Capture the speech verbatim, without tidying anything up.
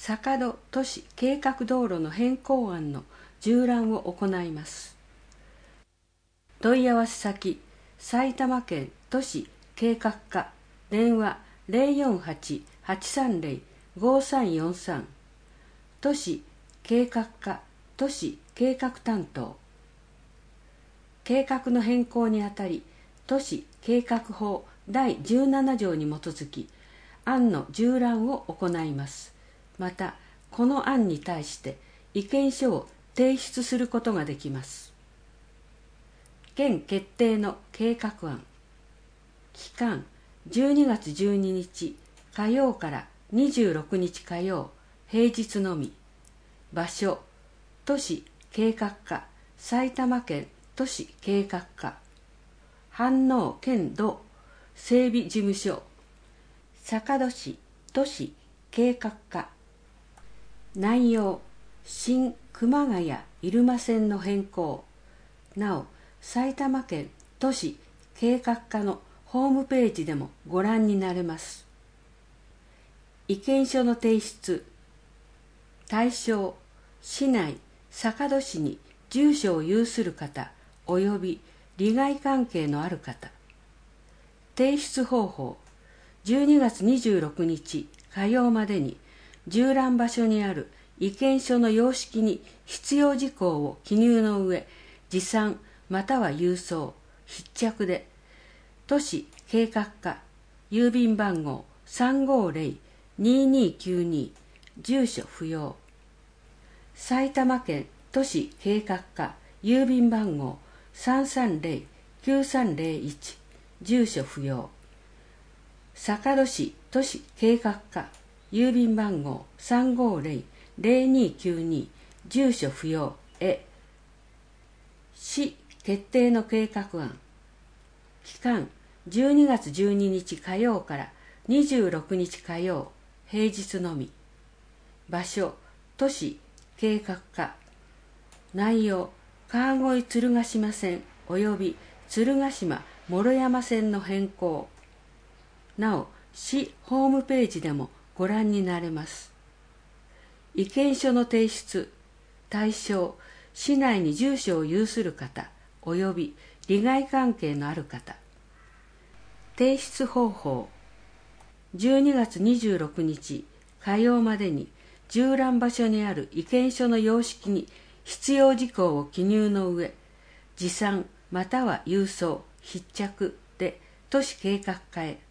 坂戸都市計画道路の変更案の縦覧を行います。問い合わせ先、埼玉県都市計画課、電話 ゼロよんはち はちさんゼロ ごさんよんさん、都市計画課都市計画担当。計画の変更にあたり、都市計画法だいじゅうなな条に基づき、案の縦覧を行います。また、この案に対して意見書を提出することができます。現決定の計画案。期間じゅうにがつじゅうににち火曜からにじゅうろくにち火曜、平日のみ。場所、都市計画課、埼玉県都市計画課。飯能県土整備事務所、坂戸市都市計画課。内容、新熊谷入間線の変更。なお、埼玉県都市計画課のホームページでもご覧になれます。意見書の提出。対象、市内坂戸市に住所を有する方及び利害関係のある方。提出方法、じゅうにがつにじゅうろくにち火曜までに縦覧場所にある意見書の様式に必要事項を記入の上、持参または郵送、必着で、都市計画課、郵便番号 さんごゼロ ににきゅうに、住所不要。埼玉県都市計画課、郵便番号 さんさんゼロ きゅうさんゼロいち、住所不要。坂戸市都市計画課、郵便番号 さんごゼロ ゼロにきゅうに、住所不要へ。市決定の計画案。期間じゅうにがつじゅうににち火曜からにじゅうろくにち火曜、平日のみ。場所、都市計画課。内容、川越鶴ヶ島線及び鶴ヶ島諸山線の変更。なお、市ホームページでもご覧になれます。意見書の提出。対象、市内に住所を有する方及び利害関係のある方。提出方法、じゅうにがつにじゅうろくにち火曜までに縦覧場所にある意見書の様式に必要事項を記入の上、持参または郵送、必着で都市計画課へ。